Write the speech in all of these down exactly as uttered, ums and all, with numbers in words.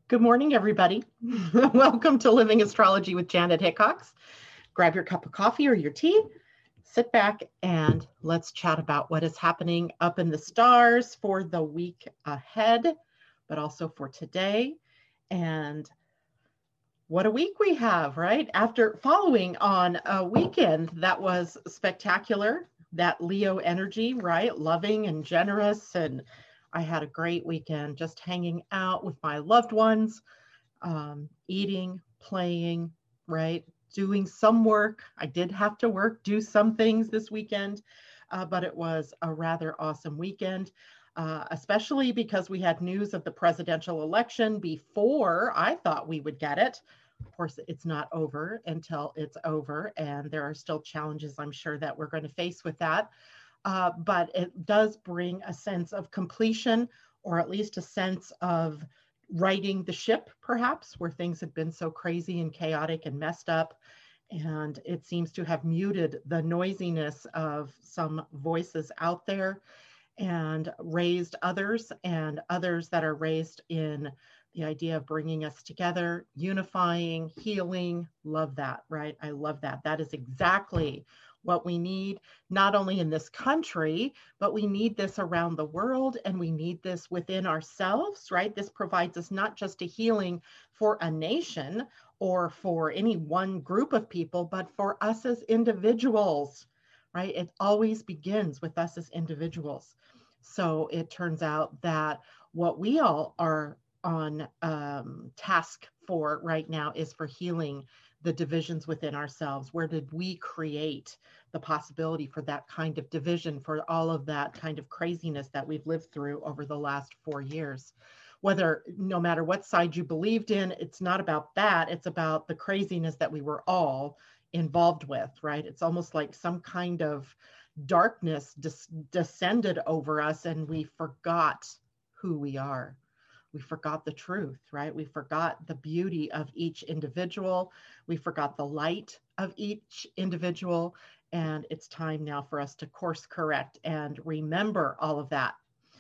Good morning, everybody. Welcome to Living Astrology with Janet Hickox. Grab your cup of coffee or your tea, sit back, and let's chat about what is happening up in the stars for the week ahead, but also for today. And what a week we have, right? After following on a weekend that was spectacular, that Leo energy, right? Loving and generous. And I had a great weekend just hanging out with my loved ones, um, eating, playing, right? Doing some work. I did have to work, do some things this weekend, uh, but it was a rather awesome weekend. Uh, especially because we had news of the presidential election before I thought we would get it. Of course, it's not over until it's over, and there are still challenges, I'm sure, that we're going to face with that. Uh, but it does bring a sense of completion, or at least a sense of righting the ship, perhaps, where things had been so crazy and chaotic and messed up. And it seems to have muted the noisiness of some voices out there and raised others, and others that are raised in the idea of bringing us together, unifying, healing. Love that, right? I love that. That is exactly what we need, not only in this country, but we need this around the world, and we need this within ourselves, right? This provides us not just a healing for a nation or for any one group of people, but for us as individuals, right? It always begins with us as individuals. So it turns out that what we all are on um, task for right now is for healing the divisions within ourselves. Where did we create the possibility for that kind of division, for all of that kind of craziness that we've lived through over the last four years? Whether, no matter what side you believed in, it's not about that. It's about the craziness that we were all involved with, right? It's almost like some kind of darkness des- descended over us, and we forgot who we are. We forgot the truth, right? We forgot the beauty of each individual. We forgot the light of each individual. And it's time now for us to course correct and remember all of that.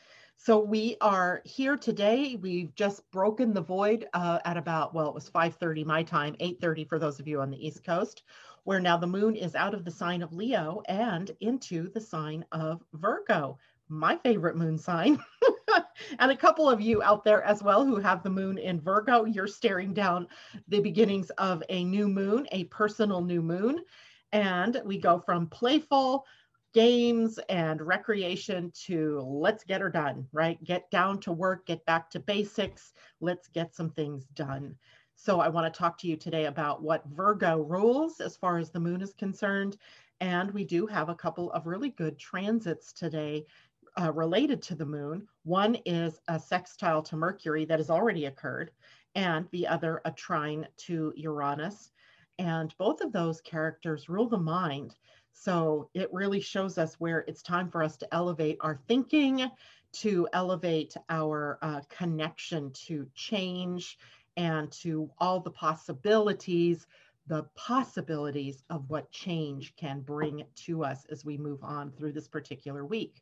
So we are here today. We've just broken the void uh, at about, well, it was five thirty my time, eight thirty for those of you on the East Coast, where now the moon is out of the sign of Leo and into the sign of Virgo, my favorite moon sign. And a couple of you out there as well who have the moon in Virgo, you're staring down the beginnings of a new moon, a personal new moon. And we go from playful games and recreation to let's get her done, right? Get down to work, get back to basics. Let's get some things done. So I want to talk to you today about what Virgo rules as far as the moon is concerned. And we do have a couple of really good transits today Uh, related to the moon. One is a sextile to Mercury that has already occurred, and the other a trine to Uranus. And both of those characters rule the mind. So it really shows us where it's time for us to elevate our thinking, to elevate our uh, connection to change, and to all the possibilities, the possibilities of what change can bring to us as we move on through this particular week.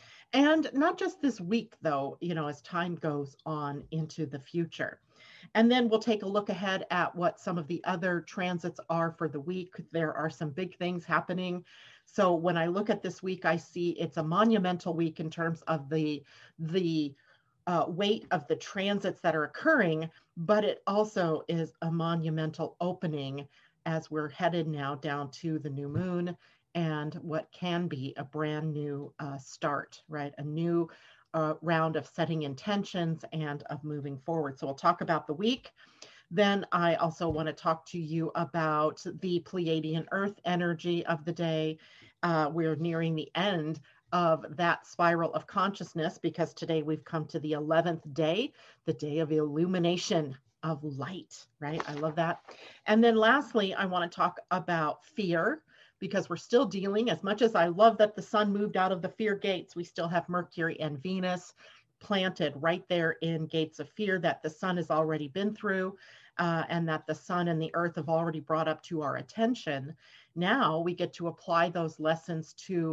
And not just this week, though, you know, as time goes on into the future. And then we'll take a look ahead at what some of the other transits are for the week. There are some big things happening. So when I look at this week, I see it's a monumental week in terms of the, the uh, weight of the transits that are occurring, but it also is a monumental opening as we're headed now down to the new moon and what can be a brand new uh, start, right? A new uh, round of setting intentions and of moving forward. So we'll talk about the week. Then I also want to talk to you about the Pleiadian Earth energy of the day. Uh, we're nearing the end of that spiral of consciousness because today we've come to the eleventh day, the day of illumination, of light, right? I love that. And then lastly, I want to talk about fear, because we're still dealing, as much as I love that the sun moved out of the fear gates, we still have Mercury and Venus planted right there in gates of fear that the sun has already been through, uh, and that the sun and the earth have already brought up to our attention. Now we get to apply those lessons to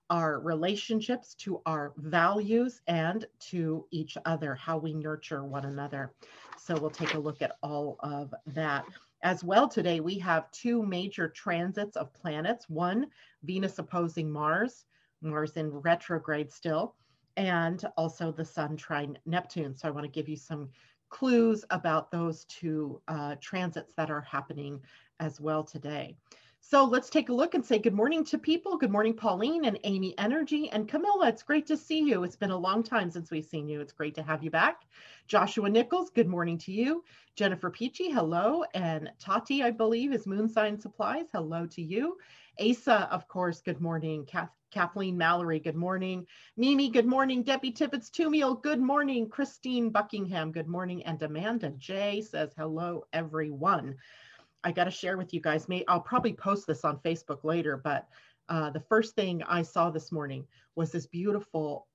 our relationships, to our values, and to each other, how we nurture one another. So we'll take a look at all of that. As well, today we have two major transits of planets. One, Venus opposing Mars, Mars in retrograde still, and also the Sun trine Neptune. So I want to give you some clues about those two uh, transits that are happening as well today. So let's take a look and say good morning to people. Good morning, Pauline and Amy Energy and Camilla. It's great to see you. It's been a long time since we've seen you. It's great to have you back. Joshua Nichols, good morning to you. Jennifer Peachy, hello. And Tati, I believe, is Moon Sign Supplies. Hello to you. Asa, of course, good morning. Kath Kathleen Mallory, good morning. Mimi, good morning. Debbie Tippett Tumiel, good morning. Christine Buckingham, good morning. And Amanda J says, hello, everyone. I got to share with you guys. May I'll probably post this on Facebook later, but uh, the first thing I saw this morning was this beautiful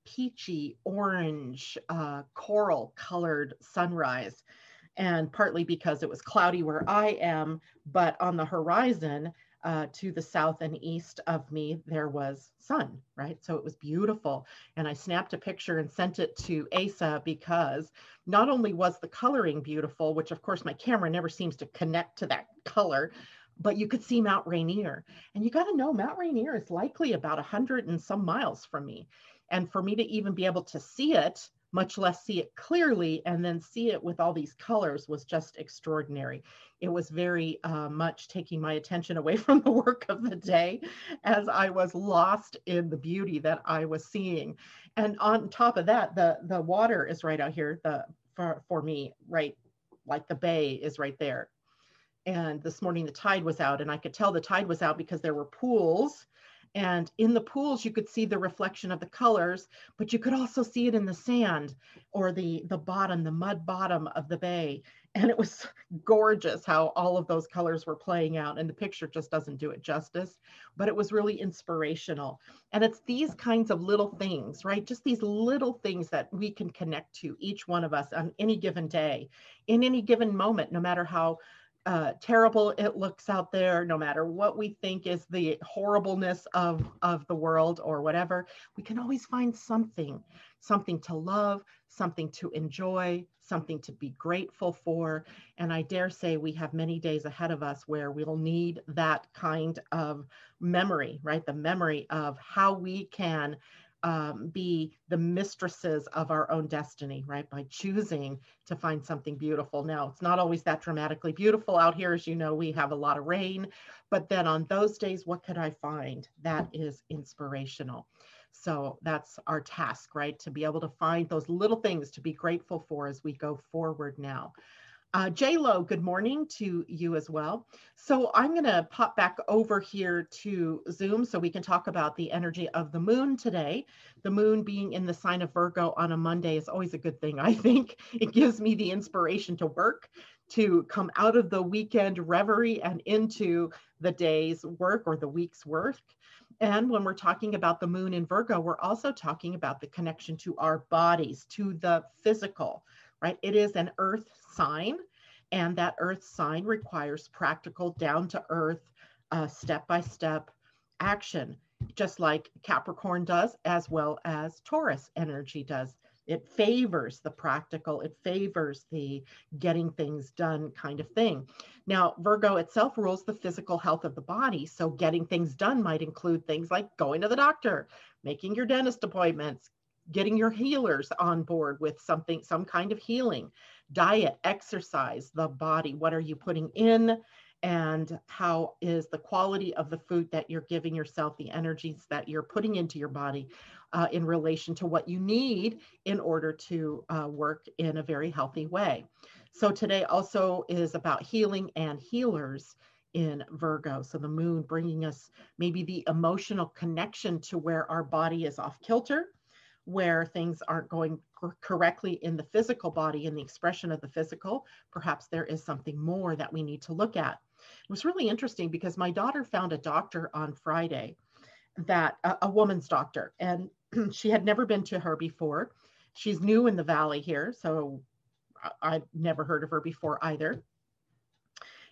peachy orange uh, coral colored sunrise. And partly because it was cloudy where I am, but on the horizon uh, to the south and east of me, there was sun, right? So it was beautiful. And I snapped a picture and sent it to Asa because not only was the coloring beautiful, which of course my camera never seems to connect to that color, but you could see Mount Rainier. And you got to know Mount Rainier is likely about a hundred and some miles from me. And for me to even be able to see it, much less see it clearly, and then see it with all these colors was just extraordinary. It was very uh, much taking my attention away from the work of the day as I was lost in the beauty that I was seeing. And on top of that, the, the water is right out here the for, for me, right? Like the bay is right there. And this morning the tide was out, and I could tell the tide was out because there were pools. And in the pools, you could see the reflection of the colors, but you could also see it in the sand or the, the bottom, the mud bottom of the bay. And it was gorgeous how all of those colors were playing out. And the picture just doesn't do it justice, but it was really inspirational. And it's these kinds of little things, right? Just these little things that we can connect to, each one of us on any given day, in any given moment, no matter how Uh, terrible it looks out there, no matter what we think is the horribleness of, of the world or whatever, we can always find something, something to love, something to enjoy, something to be grateful for. And I dare say we have many days ahead of us where we'll need that kind of memory, right? The memory of how we can Um, be the mistresses of our own destiny, right? By choosing to find something beautiful. Now, it's not always that dramatically beautiful out here. As you know, we have a lot of rain, but then on those days, what could I find that is inspirational? So that's our task, right? To be able to find those little things to be grateful for as we go forward now. Uh, J-Lo, good morning to you as well. So I'm going to pop back over here to Zoom so we can talk about the energy of the moon today. The moon being in the sign of Virgo on a Monday is always a good thing, I think. It gives me the inspiration to work, to come out of the weekend reverie and into the day's work or the week's work. And when we're talking about the moon in Virgo, we're also talking about the connection to our bodies, to the physical, right? It is an earth sign, and that earth sign requires practical, down-to-earth, uh, step-by-step action, just like Capricorn does, as well as Taurus energy does. It favors the practical, it favors the getting things done kind of thing. Now, Virgo itself rules the physical health of the body, so getting things done might include things like going to the doctor, making your dentist appointments, getting your healers on board with something, some kind of healing, diet, exercise, the body. What are you putting in? And how is the quality of the food that you're giving yourself, the energies that you're putting into your body uh, in relation to what you need in order to uh, work in a very healthy way. So today also is about healing and healers in Virgo. So the moon bringing us maybe the emotional connection to where our body is off kilter, where things aren't going correctly in the physical body, in the expression of the physical. Perhaps there is something more that we need to look at. It was really interesting because my daughter found a doctor on Friday, that a, a woman's doctor, and she had never been to her before. She's new in the valley here, so I, I've never heard of her before either.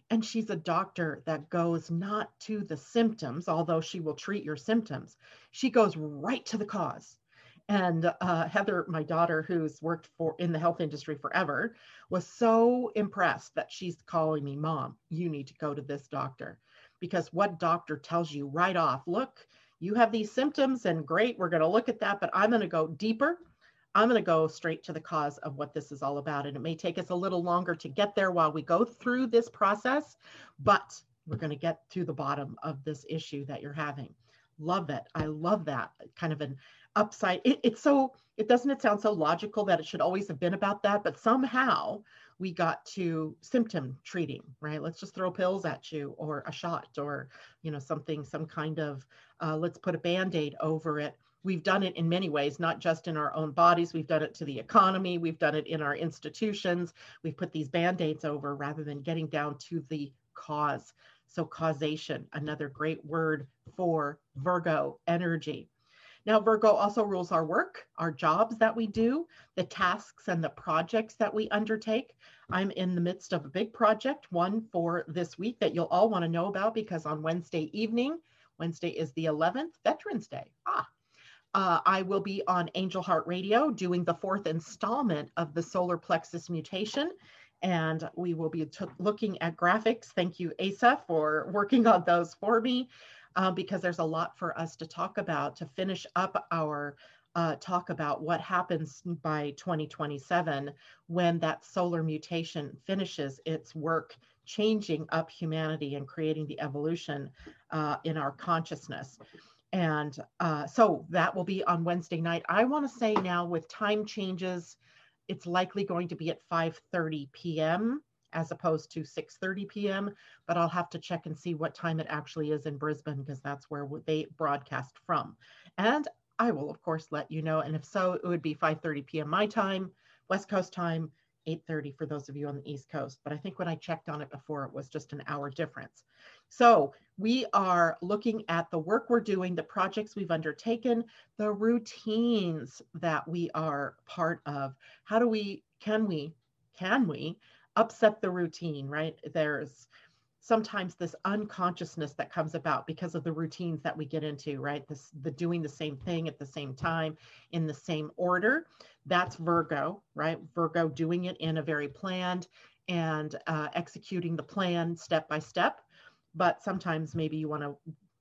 And she's a doctor that goes not to the symptoms, although she will treat your symptoms. She goes right to the cause. And uh, Heather, my daughter, who's worked for in the health industry forever, was so impressed that she's calling me, Mom, you need to go to this doctor. Because what doctor tells you right off, look, you have these symptoms and great, we're going to look at that, but I'm going to go deeper. I'm going to go straight to the cause of what this is all about. And it may take us a little longer to get there while we go through this process, but we're going to get to the bottom of this issue that you're having. Love it. I love that kind of an upside. It, it's so, it doesn't it sound so logical that it should always have been about that, but somehow we got to symptom treating, right? Let's just throw pills at you or a shot or, you know, something, some kind of, uh, let's put a Band-Aid over it. We've done it in many ways, not just in our own bodies. We've done it to the economy. We've done it in our institutions. We've put these Band-Aids over rather than getting down to the cause. So causation, another great word for Virgo energy. Now, Virgo also rules our work, our jobs that we do, the tasks and the projects that we undertake. I'm in the midst of a big project, one for this week that you'll all want to know about because on Wednesday evening, Wednesday is the eleventh, Veterans Day. Ah. Uh, I will be on Angel Heart Radio doing the fourth installment of the solar plexus mutation. And we will be t- looking at graphics. Thank you, Asa, for working on those for me, uh, because there's a lot for us to talk about to finish up our uh, talk about what happens by twenty twenty-seven when that solar mutation finishes its work, changing up humanity and creating the evolution uh, in our consciousness. And uh, so that will be on Wednesday night. I want to say now with time changes, it's likely going to be at five thirty p.m. as opposed to six thirty p.m. But I'll have to check and see what time it actually is in Brisbane because that's where they broadcast from. And I will, of course, let you know. And if so, it would be five thirty p.m. my time, West Coast time, eight thirty for those of you on the East Coast. But I think when I checked on it before, it was just an hour difference. So we are looking at the work we're doing, the projects we've undertaken, the routines that we are part of. How do we, can we, can we upset the routine, right? There's sometimes this unconsciousness that comes about because of the routines that we get into, right? This, the doing the same thing at the same time in the same order. That's Virgo, right? Virgo doing it in a very planned and uh, executing the plan step by step. But sometimes maybe you want to,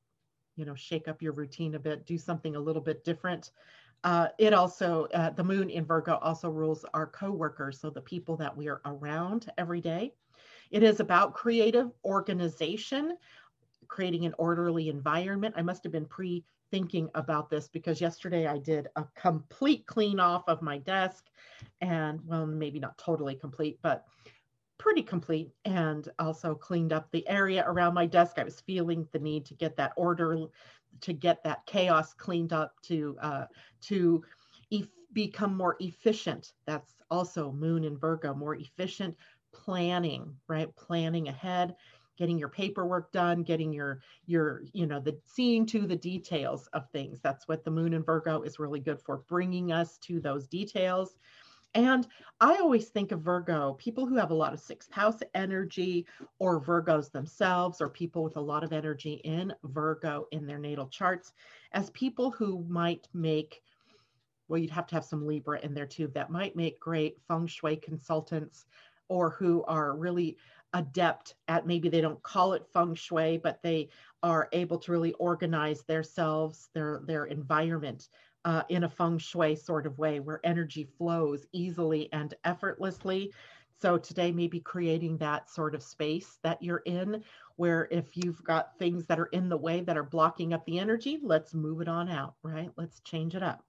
you know, shake up your routine a bit, do something a little bit different. Uh, it also, uh, the moon in Virgo also rules our coworkers, so the people that we are around every day. It is about creative organization, creating an orderly environment. I must have been pre-thinking about this because yesterday I did a complete clean off of my desk and, well, maybe not totally complete, but pretty complete, and also cleaned up the area around my desk. I was feeling the need to get that order, to get that chaos cleaned up, to uh, to e- become more efficient. That's also moon in Virgo, more efficient planning, right? Planning ahead, getting your paperwork done, getting your, your, you know, the seeing to the details of things. That's what the moon in Virgo is really good for, bringing us to those details. And I always think of Virgo, people who have a lot of sixth house energy, or Virgos themselves, or people with a lot of energy in Virgo in their natal charts, as people who might make, well, you'd have to have some Libra in there too, that might make great feng shui consultants, or who are really adept at, maybe they don't call it feng shui, but they are able to really organize themselves, their, their environment Uh, in a feng shui sort of way where energy flows easily and effortlessly. So today, maybe creating that sort of space that you're in, where if you've got things that are in the way that are blocking up the energy, let's move it on out, right? Let's change it up.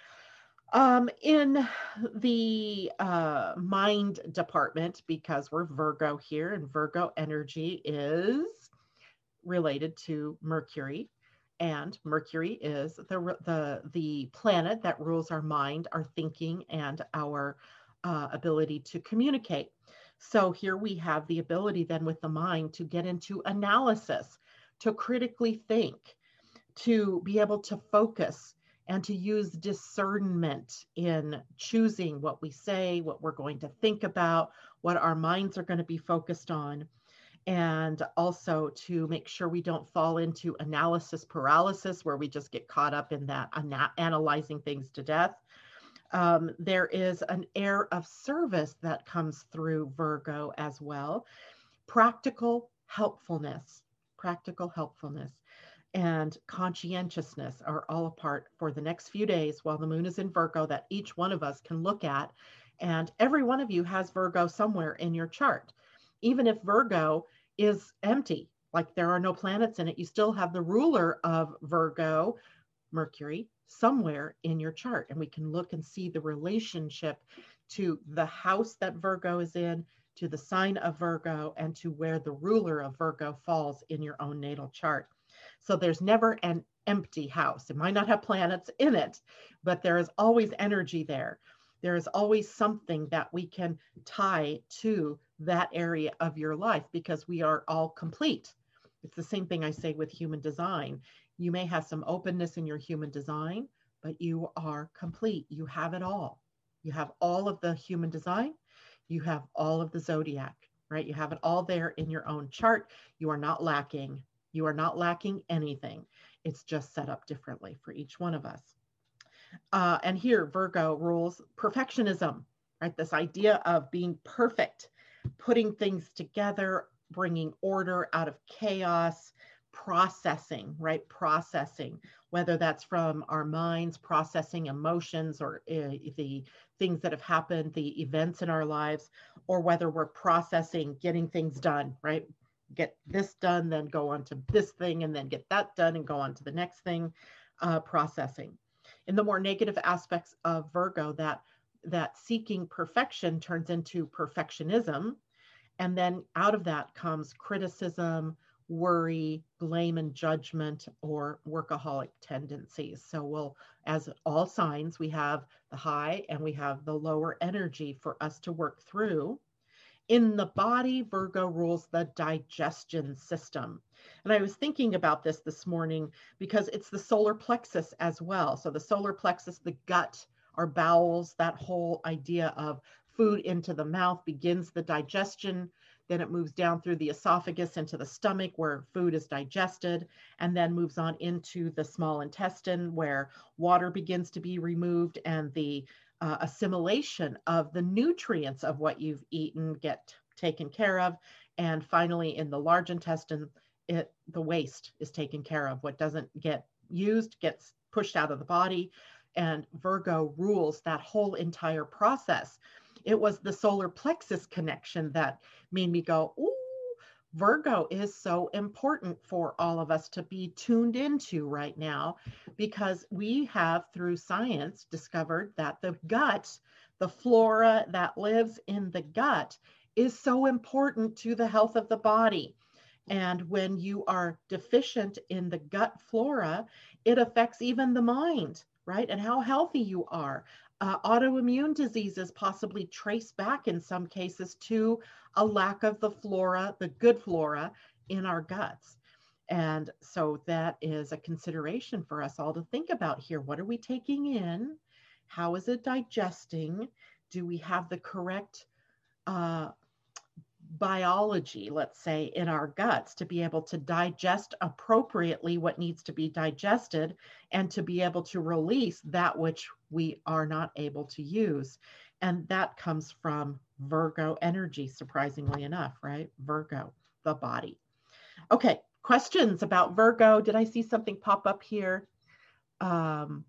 Um, in the uh, mind department, because we're Virgo here, and Virgo energy is related to Mercury. And Mercury is the, the, the planet that rules our mind, our thinking, and our uh, ability to communicate. So here we have the ability then with the mind to get into analysis, to critically think, to be able to focus, and to use discernment in choosing what we say, what we're going to think about, what our minds are going to be focused on. and also to make sure we don't fall into analysis paralysis where we just get caught up in that ana- analyzing things to death. Um, there is an air of service that comes through Virgo as well. Practical helpfulness, practical helpfulness and conscientiousness are all a part for the next few days while the moon is in Virgo that each one of us can look at. And every one of you has Virgo somewhere in your chart. Even if Virgo is empty, like there are no planets in it, you still have the ruler of Virgo, Mercury, somewhere in your chart. And we can look and see the relationship to the house that Virgo is in, to the sign of Virgo, and to where the ruler of Virgo falls in your own natal chart. So there's never an empty house. It might not have planets in it, but there is always energy there. There is always something that we can tie to that area of your life because we are all complete. It's the same thing I say with human design. You may have some openness in your human design, but you are complete. You have it all. You have all of the human design. You have all of the zodiac, right? You have it all there in your own chart. You are not lacking. You are not lacking anything. It's just set up differently for each one of us. Uh, and here, Virgo rules perfectionism, right? This idea of being perfect, putting things together, bringing order out of chaos, processing, right? Processing, whether that's from our minds, processing emotions or uh, the things that have happened, the events in our lives, or whether we're processing getting things done, right? Get this done, then go on to this thing, and then get that done and go on to the next thing, uh, processing. In the more negative aspects of Virgo, that that seeking perfection turns into perfectionism. And then out of that comes criticism, worry, blame and judgment, or workaholic tendencies. So we'll, as all signs, we have the high and we have the lower energy for us to work through. In the body, Virgo rules the digestion system. And I was thinking about this this morning because it's the solar plexus as well. So the solar plexus, the gut, our bowels, that whole idea of food into the mouth begins the digestion. Then it moves down through the esophagus into the stomach where food is digested, and then moves on into the small intestine where water begins to be removed and the Uh, assimilation of the nutrients of what you've eaten get taken care of. And finally, in the large intestine, it, the waste is taken care of. What doesn't get used gets pushed out of the body. And Virgo rules that whole entire process. It was the solar plexus connection that made me go, ooh, Virgo is so important for all of us to be tuned into right now, because we have, through science, discovered that the gut, the flora that lives in the gut, is so important to the health of the body. And when you are deficient in the gut flora, it affects even the mind, right? And how healthy you are. Uh, autoimmune diseases possibly trace back in some cases to a lack of the flora, the good flora in our guts. And so that is a consideration for us all to think about here. What are we taking in? How is it digesting? Do we have the correct uh, biology, let's say, in our guts to be able to digest appropriately what needs to be digested and to be able to release that which we are not able to use? And that comes from Virgo energy, surprisingly enough, right? Virgo, the body. Okay, questions about Virgo? Did I see something pop up here? Um,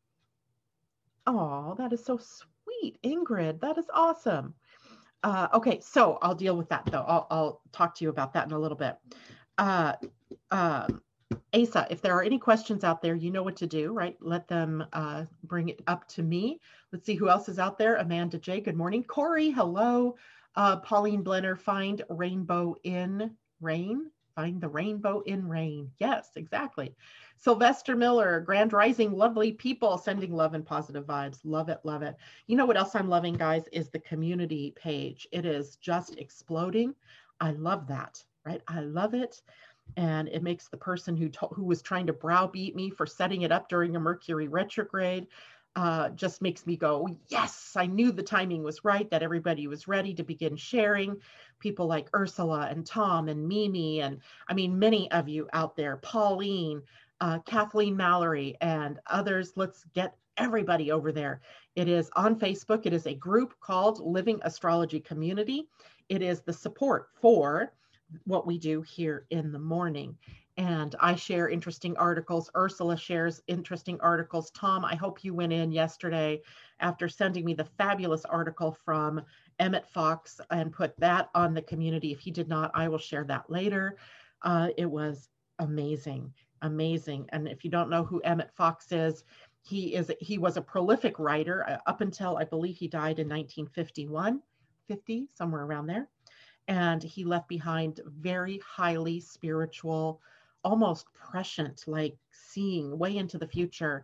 oh, that is so sweet, Ingrid. That is awesome. Uh, okay, so I'll deal with that though. I'll, I'll talk to you about that in a little bit. Uh, um, Asa, if there are any questions out there, you know what to do, right? Let them uh, bring it up to me. Let's see who else is out there. Amanda J, good morning. Corey, hello. Uh, Pauline Blenner, find rainbow in rain. Find the rainbow in rain. Yes, exactly. Sylvester Miller, Grand Rising, lovely people, sending love and positive vibes. Love it, love it. You know what else I'm loving, guys, is the community page. It is just exploding. I love that, right? I love it. And it makes the person who, who was trying to browbeat me for setting it up during a Mercury retrograde uh, just makes me go, yes, I knew the timing was right, that everybody was ready to begin sharing. People like Ursula and Tom and Mimi, and I mean, many of you out there, Pauline, uh, Kathleen Mallory, and others. Let's get everybody over there. It is on Facebook. It is a group called Living Astrology Community. It is the support for what we do here in the morning. And I share interesting articles. Ursula shares interesting articles. Tom, I hope you went in yesterday after sending me the fabulous article from Emmett Fox and put that on the community. If he did not, I will share that later. Uh, it was amazing, amazing. And if you don't know who Emmett Fox is, he is he was a prolific writer uh, up until I believe he died in nineteen fifty-one, fifty, somewhere around there. And he left behind very highly spiritual, almost prescient, like seeing way into the future,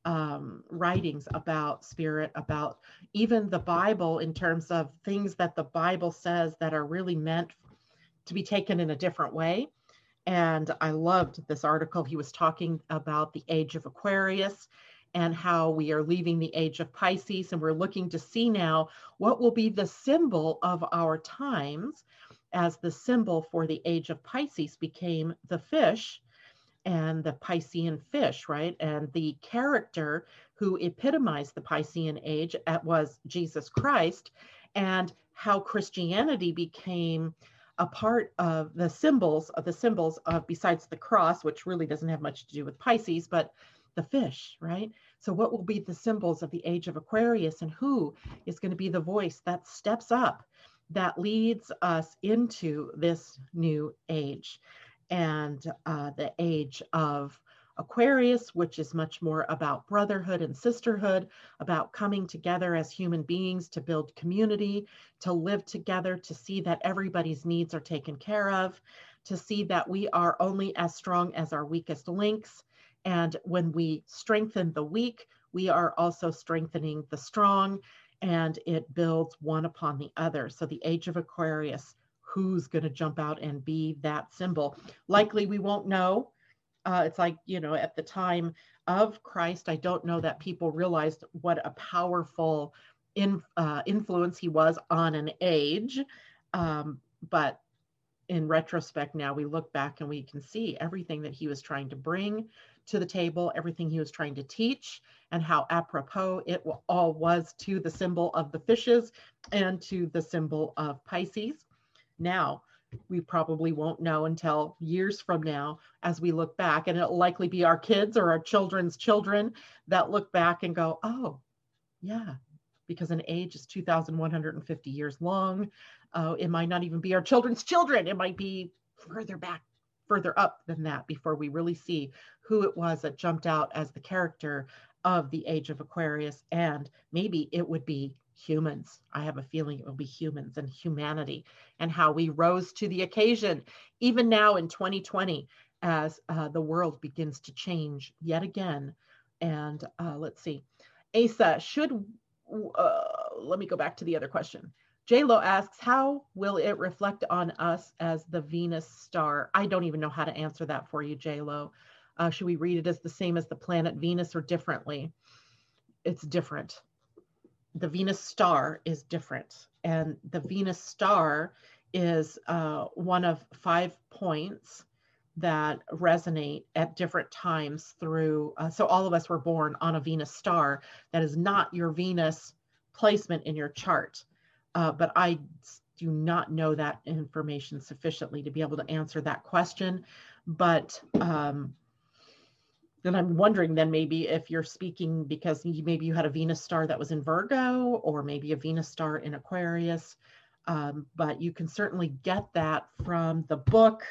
um, writings about spirit, about even the Bible in terms of things that the Bible says that are really meant to be taken in a different way. And I loved this article. He was talking about the age of Aquarius and how we are leaving the age of Pisces, and we're looking to see now what will be the symbol of our times, as the symbol for the age of Pisces became the fish and the Piscean fish, right? And the character who epitomized the Piscean age was Jesus Christ, and how Christianity became a part of the symbols of the symbols of, besides the cross, which really doesn't have much to do with Pisces, but the fish, right? So what will be the symbols of the age of Aquarius, and who is going to be the voice that steps up, that leads us into this new age? And uh, the age of Aquarius, which is much more about brotherhood and sisterhood, about coming together as human beings to build community, to live together, to see that everybody's needs are taken care of, to see that we are only as strong as our weakest links. And when we strengthen the weak, we are also strengthening the strong, and it builds one upon the other. So the age of Aquarius, who's going to jump out and be that symbol? Likely we won't know. Uh, it's like, you know, at the time of Christ, I don't know that people realized what a powerful in, uh, influence he was on an age. Um, but in retrospect, now we look back and we can see everything that he was trying to bring to the table, everything he was trying to teach, and how apropos it all was to the symbol of the fishes and to the symbol of Pisces. Now, we probably won't know until years from now as we look back, and it'll likely be our kids or our children's children that look back and go, oh, yeah, because an age is two thousand one hundred fifty years long. Uh, it might not even be our children's children. It might be further back, further up than that before we really see who it was that jumped out as the character of the age of Aquarius. And maybe it would be humans. I have a feeling it will be humans and humanity, and how we rose to the occasion, even now in twenty twenty, as uh, the world begins to change yet again. And uh, let's see, Asa, should, uh, let me go back to the other question. J-Lo asks, how will it reflect on us as the Venus star? I don't even know how to answer that for you, J-Lo. Uh, should we read it as the same as the planet Venus or differently? It's different. The Venus star is different. And the Venus star is uh, one of five points that resonate at different times through. Uh, so all of us were born on a Venus star. That is not your Venus placement in your chart. Uh, but I do not know that information sufficiently to be able to answer that question. But um, then I'm wondering then maybe if you're speaking because maybe you had a Venus star that was in Virgo, or maybe a Venus star in Aquarius. Um, but you can certainly get that from the book.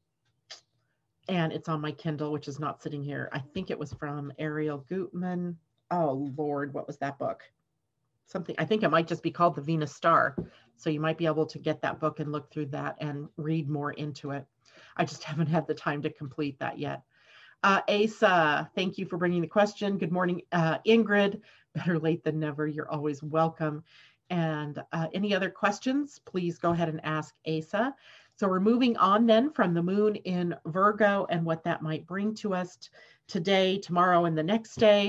And it's on my Kindle, which is not sitting here. I think it was from Ariel Gutman. Oh, Lord, what was that book? Something, I think it might just be called The Venus Star. So you might be able to get that book and look through that and read more into it. I just haven't had the time to complete that yet. Uh, Asa, thank you for bringing the question. Good morning, uh, Ingrid. Better late than never. You're always welcome. And uh, any other questions, please go ahead and ask Asa. So we're moving on then from the moon in Virgo and what that might bring to us today, tomorrow, and the next day.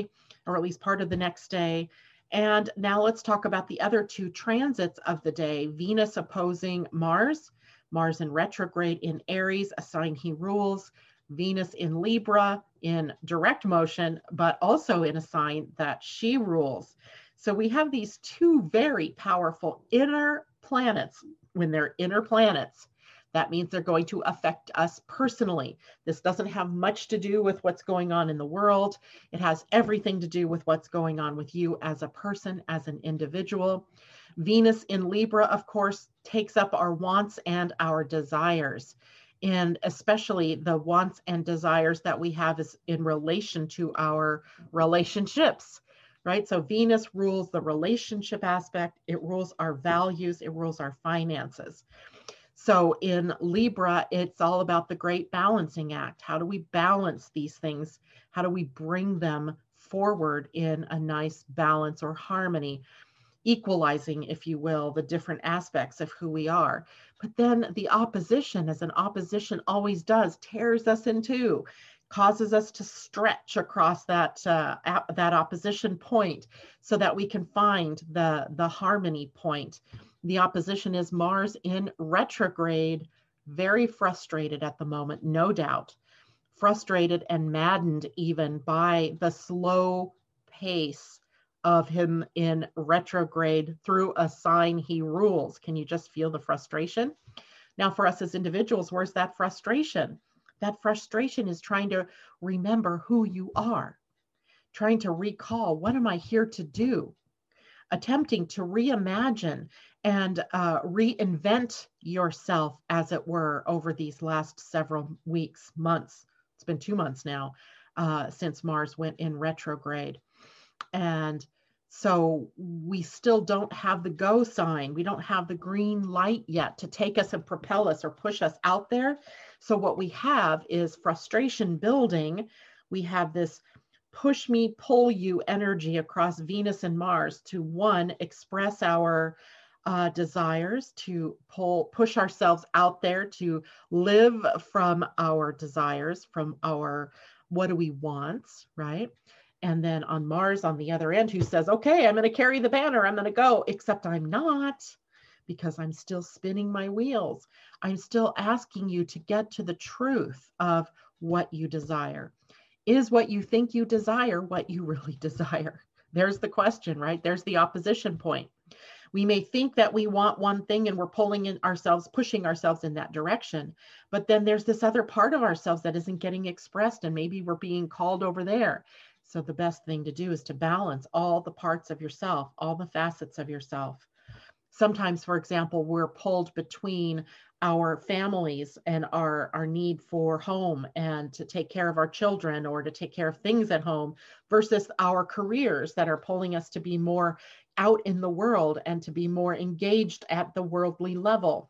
or at least part of the next day. And now let's talk about the other two transits of the day. Venus opposing Mars, Mars in retrograde in Aries, a sign he rules, Venus in Libra in direct motion, but also in a sign that she rules. So we have these two very powerful inner planets. When they're inner planets, that means they're going to affect us personally. This doesn't have much to do with what's going on in the world. It has everything to do with what's going on with you as a person, as an individual. Venus in Libra, of course, takes up our wants and our desires, and especially the wants and desires that we have is in relation to our relationships, right? So Venus rules the relationship aspect. It rules our values. It rules our finances. So in Libra, it's all about the great balancing act. How do we balance these things? How do we bring them forward in a nice balance or harmony, equalizing, if you will, the different aspects of who we are? But then the opposition, as an opposition always does, tears us in two, causes us to stretch across that uh, that opposition point so that we can find the, the harmony point. The opposition is Mars in retrograde, very frustrated at the moment, no doubt, frustrated and maddened even by the slow pace of him in retrograde through a sign he rules. Can you just feel the frustration? Now, for us as individuals, where's that frustration? That frustration is trying to remember who you are, trying to recall, what am I here to do? Attempting to reimagine and uh, reinvent yourself, as it were, over these last several weeks, months. It's been two months now uh, since Mars went in retrograde. And so we still don't have the go sign. We don't have the green light yet to take us and propel us or push us out there. So what we have is frustration building. We have this push me, pull you energy across Venus and Mars to, one, express our uh, desires, to pull, push ourselves out there, to live from our desires, from our what do we want, right? And then on Mars on the other end, who says, okay, I'm going to carry the banner, I'm going to go, except I'm not, because I'm still spinning my wheels. I'm still asking you to get to the truth of what you desire. Is what you think you desire what you really desire? There's the question, right? There's the opposition point. We may think that we want one thing and we're pulling in ourselves, pushing ourselves in that direction, but then there's this other part of ourselves that isn't getting expressed, and maybe we're being called over there. So the best thing to do is to balance all the parts of yourself, all the facets of yourself. Sometimes, for example, we're pulled between our families and our, our need for home and to take care of our children or to take care of things at home versus our careers that are pulling us to be more out in the world and to be more engaged at the worldly level.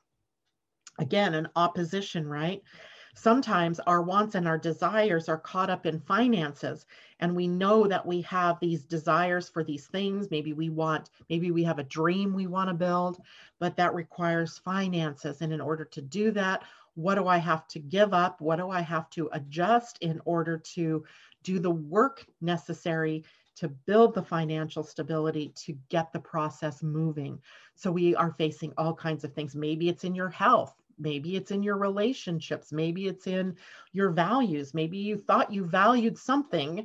Again, an opposition, right? Sometimes our wants and our desires are caught up in finances, and we know that we have these desires for these things. Maybe we want, maybe we have a dream we want to build, but that requires finances. And in order to do that, what do I have to give up? What do I have to adjust in order to do the work necessary to build the financial stability to get the process moving? So we are facing all kinds of things. Maybe it's in your health. Maybe it's in your relationships. Maybe it's in your values. Maybe you thought you valued something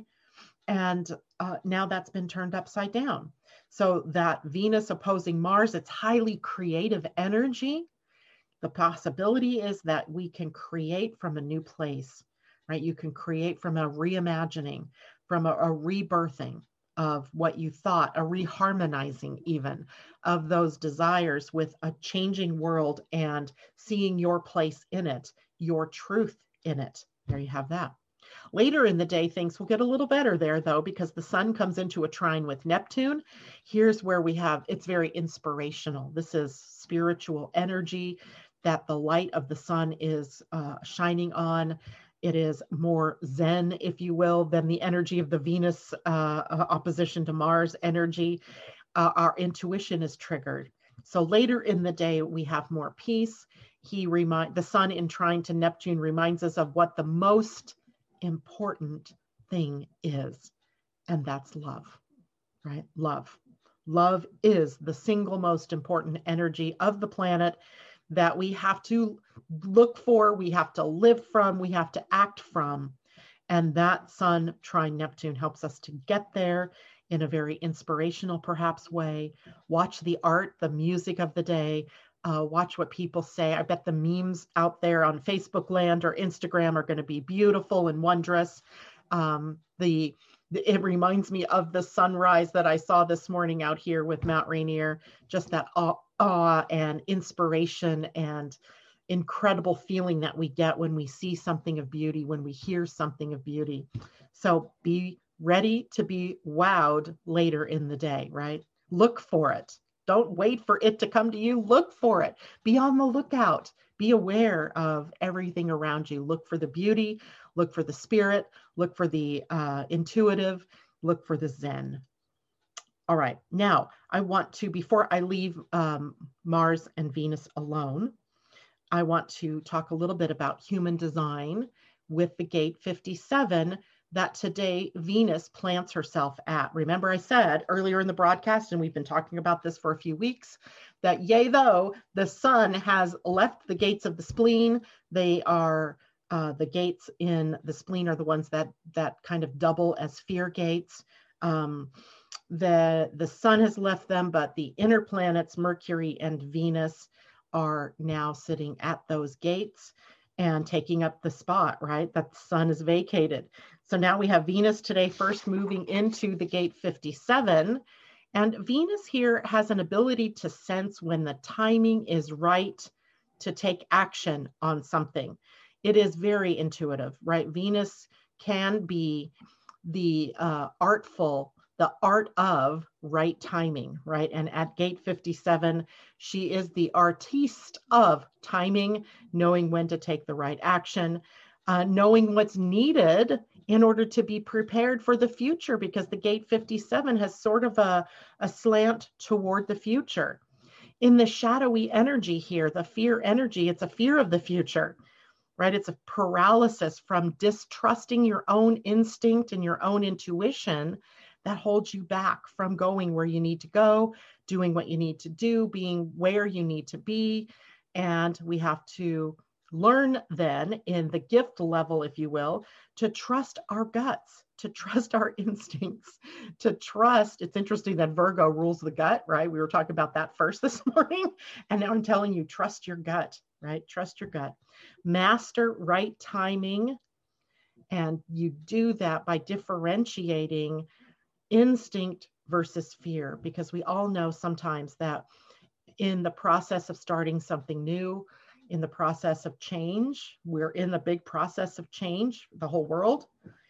and uh, now that's been turned upside down. So that Venus opposing Mars, it's highly creative energy. The possibility is that we can create from a new place, right? You can create from a reimagining, from a, a rebirthing of what you thought, a reharmonizing even of those desires with a changing world and seeing your place in it, your truth in it. There you have that. Later in the day, things will get a little better there though, because the sun comes into a trine with Neptune. Here's where we have, it's very inspirational. This is spiritual energy that the light of the sun is uh, shining on. It is more Zen, if you will, than the energy of the Venus uh, opposition to Mars energy. Uh, our intuition is triggered. So later in the day, we have more peace. He remind the sun in trine to Neptune reminds us of what the most important thing is. and that's love, right? Love. Love is the single most important energy of the planet that we have to look for, we have to live from, we have to act from. And that Sun trine Neptune helps us to get there in a very inspirational, perhaps, way. Watch the art, the music of the day. Uh, watch what people say. I bet the memes out there on Facebook land or Instagram are going to be beautiful and wondrous. Um, the, the it reminds me of the sunrise that I saw this morning out here with Mount Rainier. Just that awe, awe and inspiration and incredible feeling that we get when we see something of beauty, when we hear something of beauty. So be ready to be wowed later in the day, right? Look for it. Don't wait for it to come to you. Look for it. Be on the lookout. Be aware of everything around you. Look for the beauty. Look for the spirit. Look for the uh, intuitive. Look for the Zen. All right. Now, I want to, before I leave um, Mars and Venus alone, I want to talk a little bit about human design with the gate fifty-seven that today Venus plants herself at. Remember, I said earlier in the broadcast, and we've been talking about this for a few weeks, that yea, though the sun has left the gates of the spleen, they are uh, the gates in the spleen are the ones that that kind of double as fear gates. Um, the the sun has left them, but the inner planets, Mercury and Venus, are now sitting at those gates and taking up the spot, right? That the sun is vacated. So now we have Venus today first moving into the gate fifty-seven. And Venus here has an ability to sense when the timing is right to take action on something. It is very intuitive, right? Venus can be the uh, artful, the art of right timing, right? And at gate fifty-seven, she is the artiste of timing, knowing when to take the right action, uh, knowing what's needed in order to be prepared for the future, because the gate fifty-seven has sort of a, a slant toward the future. In the shadowy energy here, the fear energy, it's a fear of the future, right? It's a paralysis from distrusting your own instinct and your own intuition that holds you back from going where you need to go, doing what you need to do, being where you need to be. And we have to learn then in the gift level, if you will, to trust our guts, to trust our instincts, to trust. It's interesting that Virgo rules the gut, right? We were talking about that first this morning. And now I'm telling you, trust your gut, right? Trust your gut. Master right timing. And you do that by differentiating instinct versus fear, because we all know sometimes that in the process of starting something new, in the process of change, we're in the big process of change, the whole world,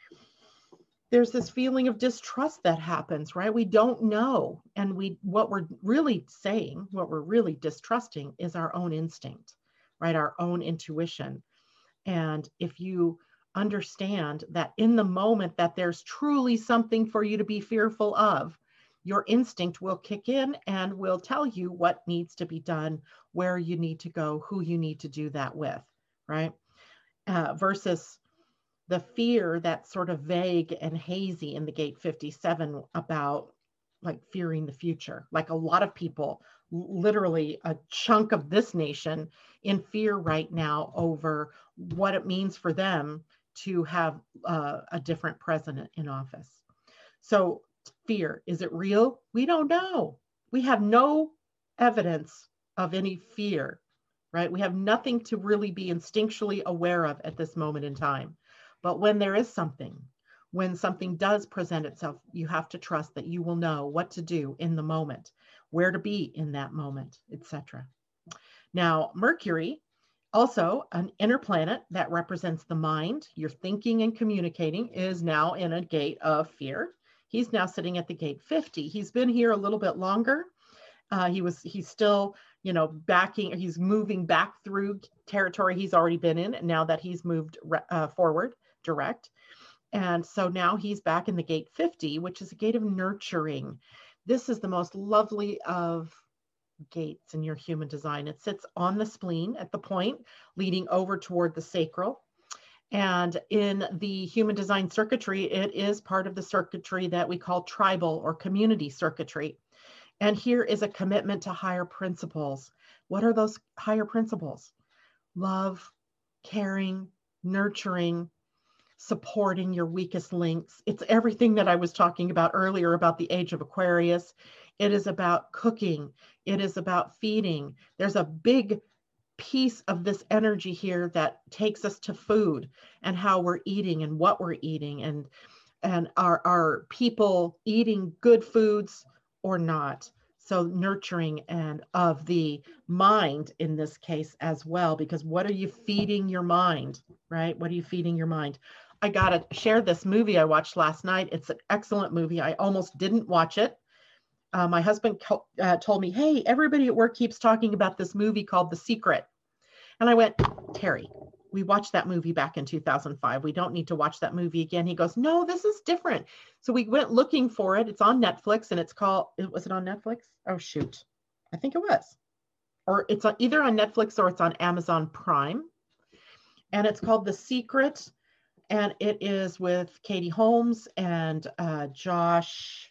there's this feeling of distrust that happens, right? We don't know. And we, what we're really saying, what we're really distrusting is our own instinct, right? Our own intuition. And if you understand that in the moment that there's truly something for you to be fearful of, your instinct will kick in and will tell you what needs to be done, where you need to go, who you need to do that with, right? Uh, versus the fear that's sort of vague and hazy in the gate fifty-seven about like fearing the future. Like a lot of people, literally a chunk of this nation in fear right now over what it means for them to have uh, a different president in office. So fear, is it real? We don't know. We have no evidence of any fear, right? We have nothing to really be instinctually aware of at this moment in time. But when there is something, when something does present itself, you have to trust that you will know what to do in the moment, where to be in that moment, et cetera. Now, Mercury, also an inner planet that represents the mind, your thinking and communicating, is now in a gate of fear. He's now sitting at the gate fifty. He's been here a little bit longer. Uh, he was, he's still, you know, backing, he's moving back through territory he's already been in, now that he's moved uh, forward, direct. And so now he's back in the gate fifty, which is a gate of nurturing. This is the most lovely of gates in your human design. It sits on the spleen at the point leading over toward the sacral. And in the human design circuitry, it is part of the circuitry that we call tribal or community circuitry. And here is a commitment to higher principles. What are those higher principles? Love, caring, nurturing, supporting your weakest links. It's everything that I was talking about earlier about the age of Aquarius. It is about cooking. It is about feeding. There's a big piece of this energy here that takes us to food and how we're eating and what we're eating, and and are, are people eating good foods or not? So nurturing and of the mind in this case as well, because what are you feeding your mind, right? What are you feeding your mind? I got to share this movie I watched last night. It's an excellent movie. I almost didn't watch it. Uh, my husband co- uh, told me, hey, everybody at work keeps talking about this movie called The Secret. And I went, Terry, we watched that movie back in two thousand five. We don't need to watch that movie again. He goes, no, this is different. So we went looking for it. It's on Netflix, and it's called, was it on Netflix? Oh, shoot. I think it was. Or it's on, either on Netflix or it's on Amazon Prime. And it's called The Secret. And it is with Katie Holmes and uh, Josh,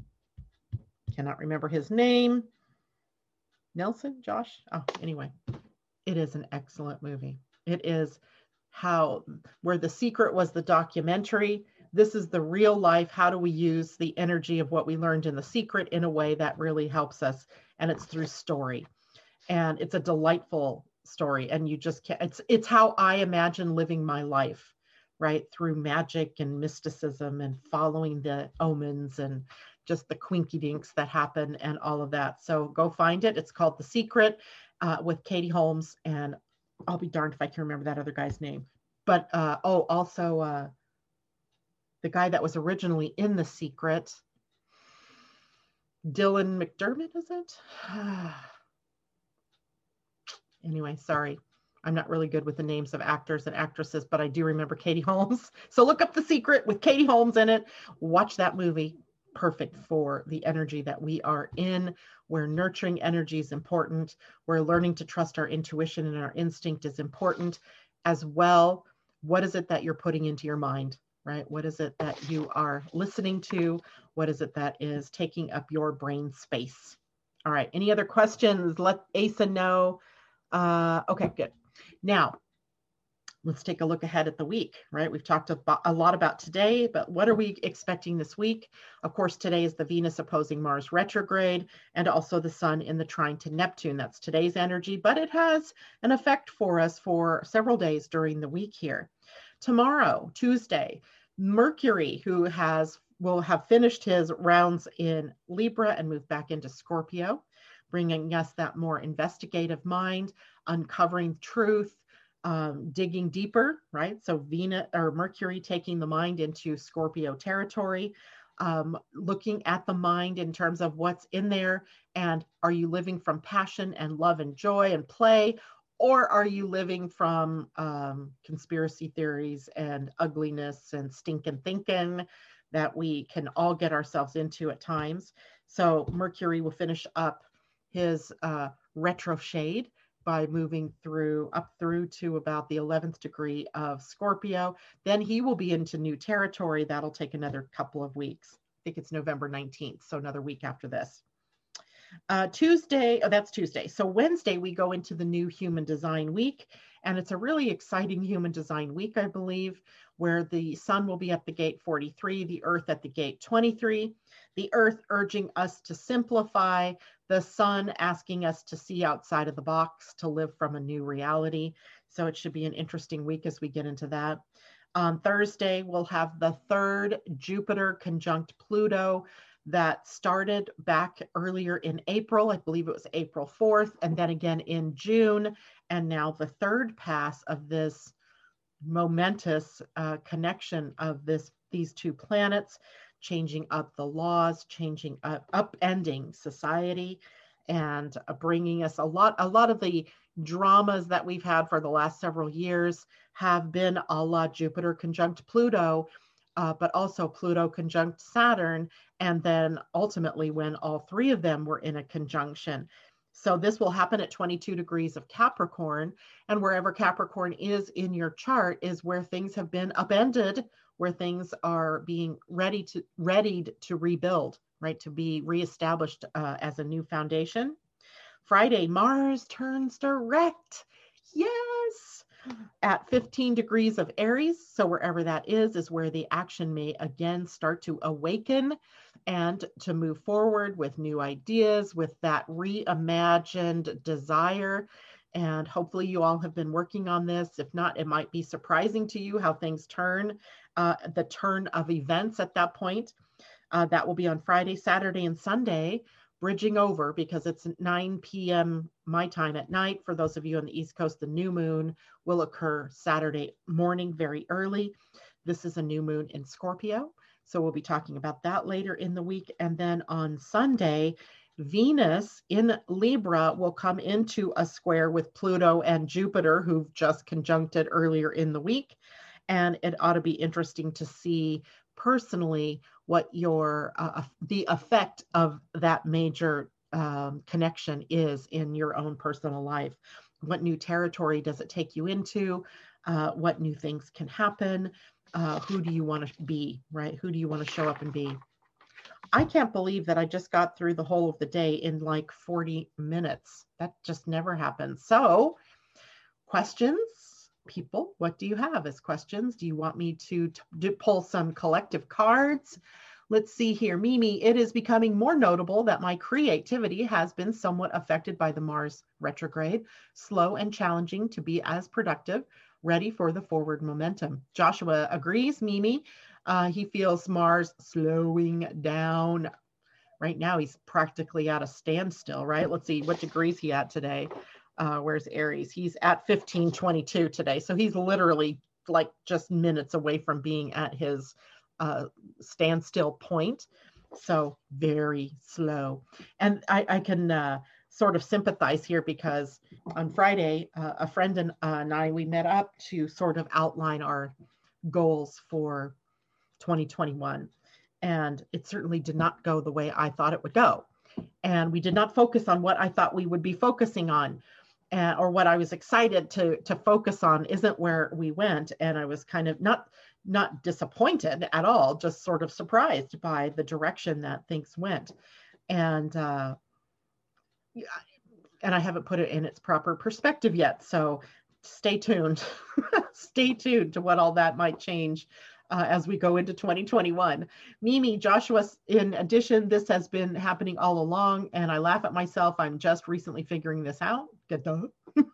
cannot remember his name. Nelson, Josh? Oh, anyway, it is an excellent movie. It is how, where The Secret was the documentary, this is the real life. How do we use the energy of what we learned in The Secret in a way that really helps us? And it's through story. And it's a delightful story. And you just can't, it's, it's how I imagine living my life, right? Through magic and mysticism and following the omens and just the quinky dinks that happen and all of that. So go find it. It's called The Secret uh, with Katie Holmes. And I'll be darned if I can remember that other guy's name. But, uh, oh, also uh, the guy that was originally in The Secret, Dylan McDermott, is it? Anyway, sorry. I'm not really good with the names of actors and actresses, but I do remember Katie Holmes. So look up The Secret with Katie Holmes in it. Watch that movie. Perfect for the energy that we are in, where nurturing energy is important, where learning to trust our intuition and our instinct is important as well. What is it that you're putting into your mind, right? What is it that you are listening to? What is it that is taking up your brain space? All right, any other questions? Let Asa know. Uh, okay, good. Now, let's take a look ahead at the week, right? We've talked about, a lot about today, but what are we expecting this week? Of course, today is the Venus opposing Mars retrograde and also the Sun in the trine to Neptune. That's today's energy, but it has an effect for us for several days during the week here. Tomorrow, Tuesday, Mercury, who has will have finished his rounds in Libra and move back into Scorpio, bringing us that more investigative mind, uncovering truth, um, digging deeper, right? So Venus or Mercury taking the mind into Scorpio territory, um, looking at the mind in terms of what's in there. And are you living from passion and love and joy and play? Or are you living from um, conspiracy theories and ugliness and stinking thinking that we can all get ourselves into at times? So Mercury will finish up his uh, retro shade by moving through up through to about the eleventh degree of Scorpio. Then he will be into new territory. That'll take another couple of weeks. I think it's November nineteenth, so another week after this. Uh, Tuesday, oh, that's Tuesday. So Wednesday, we go into the new Human Design Week, and it's a really exciting Human Design Week, I believe, where the Sun will be at the gate forty-three, the Earth at the gate twenty-three, the Earth urging us to simplify, the Sun asking us to see outside of the box, to live from a new reality. So it should be an interesting week as we get into that. On Thursday, we'll have the third Jupiter conjunct Pluto that started back earlier in April. I believe it was April fourth, and then again in June. And now the third pass of this momentous uh, connection of this these two planets, changing up the laws, changing up, upending society, and uh, bringing us a lot, a lot of the dramas that we've had for the last several years have been a la Jupiter conjunct Pluto, uh, but also Pluto conjunct Saturn. And then ultimately when all three of them were in a conjunction. So this will happen at twenty-two degrees of Capricorn, and wherever Capricorn is in your chart is where things have been upended, where things are being ready to readied to rebuild, right? To be reestablished uh, as a new foundation. Friday, Mars turns direct. Yes. At fifteen degrees of Aries. So wherever that is, is where the action may again start to awaken and to move forward with new ideas, with that reimagined desire. And hopefully you all have been working on this. If not, it might be surprising to you how things turn, uh, the turn of events at that point. Uh, that will be on Friday, Saturday, and Sunday, bridging over because it's nine p.m. my time at night. For those of you on the East Coast, the new moon will occur Saturday morning, very early. This is a new moon in Scorpio. So we'll be talking about that later in the week. And then on Sunday, Venus in Libra will come into a square with Pluto and Jupiter, who've just conjuncted earlier in the week. And it ought to be interesting to see personally what your uh, the effect of that major um, connection is in your own personal life. What new territory does it take you into? Uh, what new things can happen? Uh, who do you want to be, right? Who do you want to show up and be? I can't believe that I just got through the whole of the day in like forty minutes. That just never happens. So questions, people, what do you have as questions? Do you want me to, to pull some collective cards? Let's see here. Mimi, it is becoming more notable that my creativity has been somewhat affected by the Mars retrograde, slow and challenging to be as productive, ready for the forward momentum. Joshua agrees, Mimi. Uh, he feels Mars slowing down. Right now, he's practically at a standstill, right? Let's see, what degrees he at today? Uh, where's Aries? He's at fifteen twenty-two today. So he's literally like just minutes away from being at his uh, standstill point. So very slow. And I, I can uh, sort of sympathize here because on Friday, uh, a friend and, uh, and I, we met up to sort of outline our goals for twenty twenty-one. And it certainly did not go the way I thought it would go. And we did not focus on what I thought we would be focusing on. Uh, or what I was excited to to focus on isn't where we went. And I was kind of not not disappointed at all, just sort of surprised by the direction that things went. And uh, and I haven't put it in its proper perspective yet. So stay tuned. Stay tuned to what all that might change uh, as we go into twenty twenty-one. Mimi, Joshua, in addition, this has been happening all along, and I laugh at myself. I'm just recently figuring this out. Get the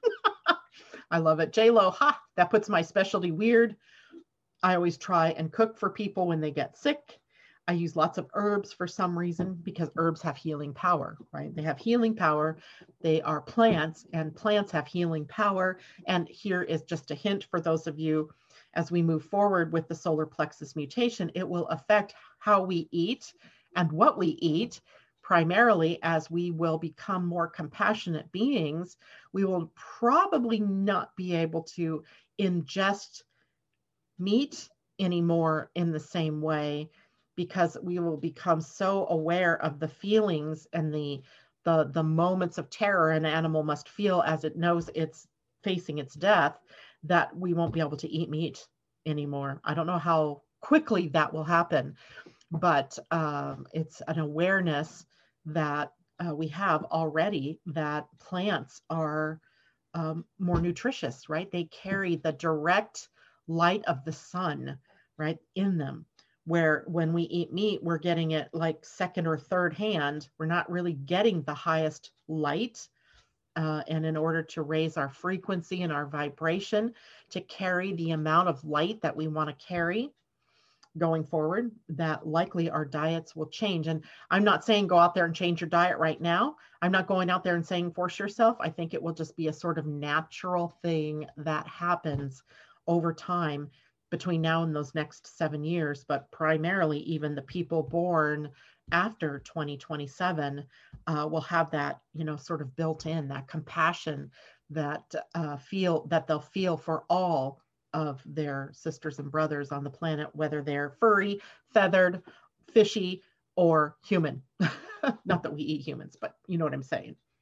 I love it. J-Lo, ha, that puts my specialty weird. I always try and cook for people when they get sick. I use lots of herbs for some reason because herbs have healing power, right? They have healing power. They are plants, and plants have healing power. And here is just a hint for those of you as we move forward with the solar plexus mutation. It will affect how we eat and what we eat. Primarily, as we will become more compassionate beings, we will probably not be able to ingest meat anymore in the same way, because we will become so aware of the feelings and the, the, the moments of terror an animal must feel as it knows it's facing its death, that we won't be able to eat meat anymore. I don't know how quickly that will happen, but um, it's an awareness that uh, we have already, that plants are um, more nutritious, right? They carry the direct light of the sun, right, in them, where when we eat meat, we're getting it like second or third hand. We're not really getting the highest light. Uh, and in order to raise our frequency and our vibration, to carry the amount of light that we want to carry going forward, that likely our diets will change. And I'm not saying go out there and change your diet right now. I'm not going out there and saying force yourself. I think it will just be a sort of natural thing that happens over time between now and those next seven years. But primarily, even the people born after twenty twenty-seven uh, will have that, you know, sort of built in, that compassion that uh, feel that they'll feel for all of their sisters and brothers on the planet, whether they're furry, feathered, fishy, or human. Not that we eat humans, but you know what I'm saying.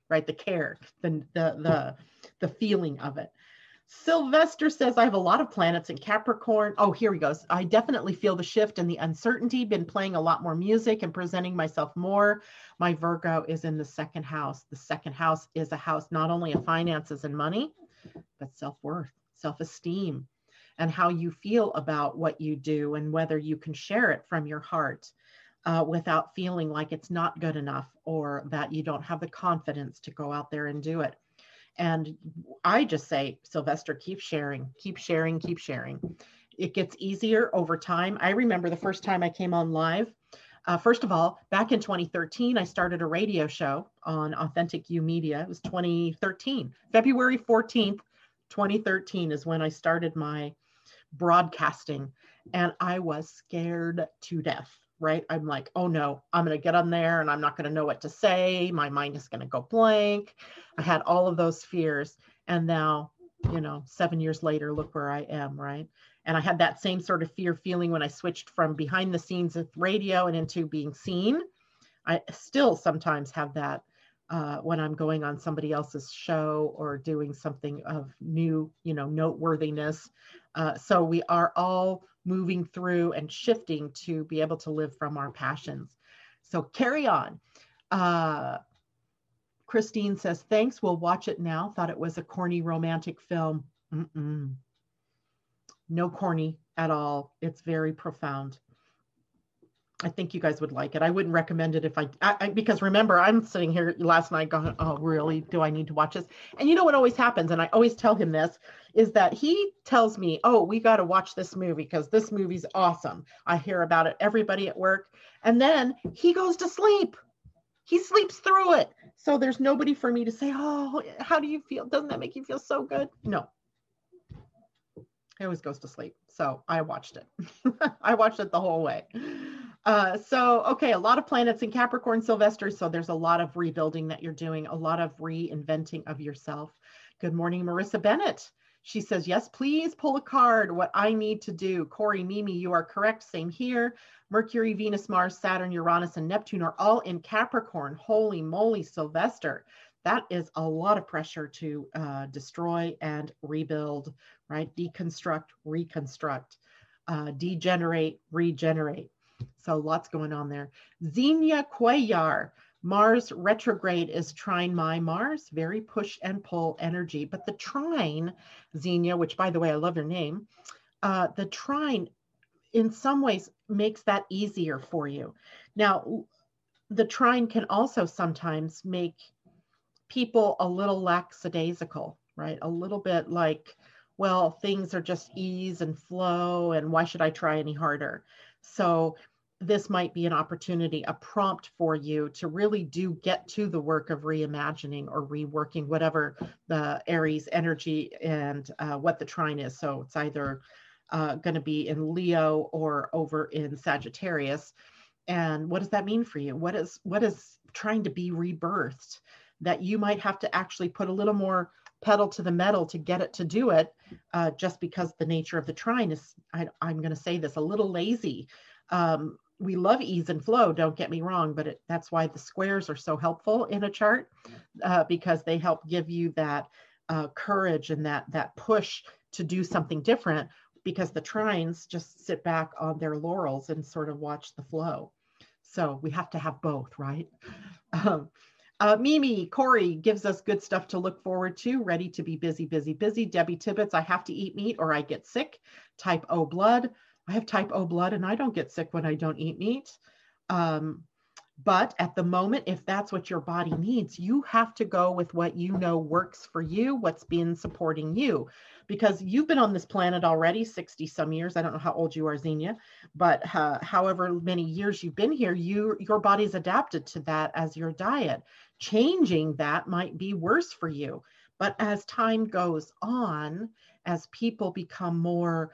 right? The care, the, the, the, the feeling of it. Sylvester says, I have a lot of planets in Capricorn. Oh, here he goes. I definitely feel the shift and the uncertainty. Been playing a lot more music and presenting myself more. My Virgo is in the second house. The second house is a house not only of finances and money, but self-worth, self-esteem, and how you feel about what you do and whether you can share it from your heart uh, without feeling like it's not good enough or that you don't have the confidence to go out there and do it. And I just say, Sylvester, keep sharing, keep sharing, keep sharing. It gets easier over time. I remember the first time I came on live. Uh, first of all, back in twenty thirteen, I started a radio show on Authentic You Media. It was twenty thirteen, February fourteenth, twenty thirteen is when I started my broadcasting. And I was scared to death, right? I'm like, oh no, I'm going to get on there and I'm not going to know what to say. My mind is going to go blank. I had all of those fears. And now, you know, seven years later, look where I am, right? And I had that same sort of fear feeling when I switched from behind the scenes with radio and into being seen. I still sometimes have that uh, when I'm going on somebody else's show or doing something of new, you know, noteworthiness. Uh, so we are all moving through and shifting to be able to live from our passions. So carry on. Uh, Christine says, thanks, we'll watch it now. Thought it was a corny romantic film. Mm-mm. No corny at all. It's very profound. I think you guys would like it. I wouldn't recommend it if I, I, I because remember, I'm sitting here last night going, oh, really? Do I need to watch this? And you know what always happens, and I always tell him this, is that he tells me, oh, we got to watch this movie because this movie's awesome. I hear about it, everybody at work. And then he goes to sleep. He sleeps through it. So there's nobody for me to say, oh, how do you feel? Doesn't that make you feel so good? No. He always goes to sleep. So I watched it. I watched it the whole way. Uh, so, okay, a lot of planets in Capricorn, Sylvester. So there's a lot of rebuilding that you're doing, a lot of reinventing of yourself. Good morning, Marissa Bennett. She says, yes, please pull a card. What I need to do. Corey, Mimi, you are correct. Same here. Mercury, Venus, Mars, Saturn, Uranus, and Neptune are all in Capricorn. Holy moly, Sylvester. That is a lot of pressure to uh, destroy and rebuild, right? Deconstruct, reconstruct, uh, degenerate, regenerate. So lots going on there. Xenia Cuellar, Mars retrograde is trine my Mars, very push and pull energy. But the trine, Xenia, which by the way, I love your name, uh, the trine in some ways makes that easier for you. Now, the trine can also sometimes make people a little lackadaisical, right? A little bit like, well, things are just ease and flow, and why should I try any harder? So this might be an opportunity, a prompt for you to really do get to the work of reimagining or reworking whatever the Aries energy and uh, what the trine is. So it's either uh, going to be in Leo or over in Sagittarius. And what does that mean for you? What is what is trying to be rebirthed? That you might have to actually put a little more pedal to the metal to get it to do it, uh, just because the nature of the trine is, I, I'm going to say this, a little lazy. Um, we love ease and flow, don't get me wrong, but it, that's why the squares are so helpful in a chart, uh, because they help give you that uh, courage and that, that push to do something different, because the trines just sit back on their laurels and sort of watch the flow. So we have to have both, right? Um, Uh, Mimi, Corey gives us good stuff to look forward to. Ready to be busy, busy, busy. Debbie Tibbetts, I have to eat meat or I get sick. Type O blood. I have type O blood and I don't get sick when I don't eat meat. Um, but at the moment, if that's what your body needs, you have to go with what you know works for you, what's been supporting you. Because you've been on this planet already sixty some years. I don't know how old you are, Xenia, but uh, however many years you've been here, you your body's adapted to that as your diet. Changing that might be worse for you. But as time goes on, as people become more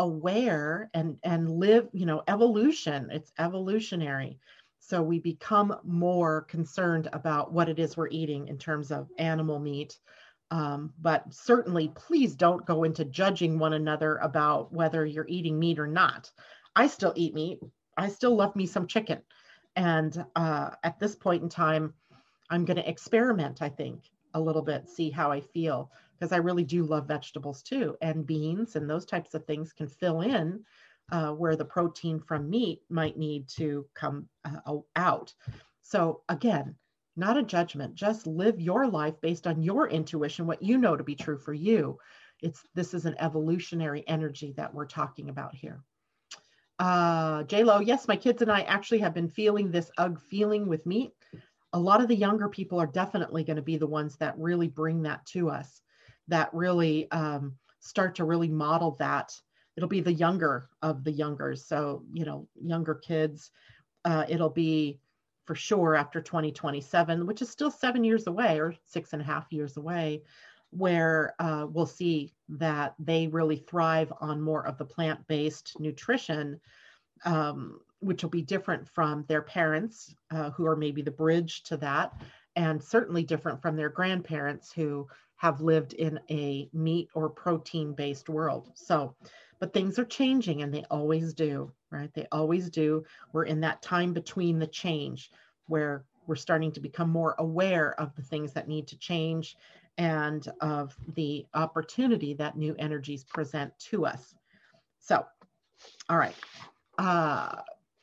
aware and, and live, you know, evolution, it's evolutionary. So we become more concerned about what it is we're eating in terms of animal meat. Um, but certainly, please don't go into judging one another about whether you're eating meat or not. I still eat meat. I still love me some chicken. And uh, at this point in time, I'm going to experiment, I think, a little bit, see how I feel, because I really do love vegetables too. And beans and those types of things can fill in uh, where the protein from meat might need to come uh, out. So again, not a judgment, just live your life based on your intuition, what you know to be true for you. It's, this is an evolutionary energy that we're talking about here. Uh, J-Lo, yes, my kids and I actually have been feeling this ugh feeling with meat. A lot of the younger people are definitely going to be the ones that really bring that to us, that really um, start to really model that. It'll be the younger of the youngers. So, you know, younger kids, uh, it'll be for sure after twenty twenty-seven, which is still seven years away or six and a half years away, where uh, we'll see that they really thrive on more of the plant-based nutrition, um, which will be different from their parents, uh, who are maybe the bridge to that, and certainly different from their grandparents who have lived in a meat or protein-based world. So, but things are changing, and they always do, right? They always do. We're in that time between the change where we're starting to become more aware of the things that need to change and of the opportunity that new energies present to us. So, all right. Uh,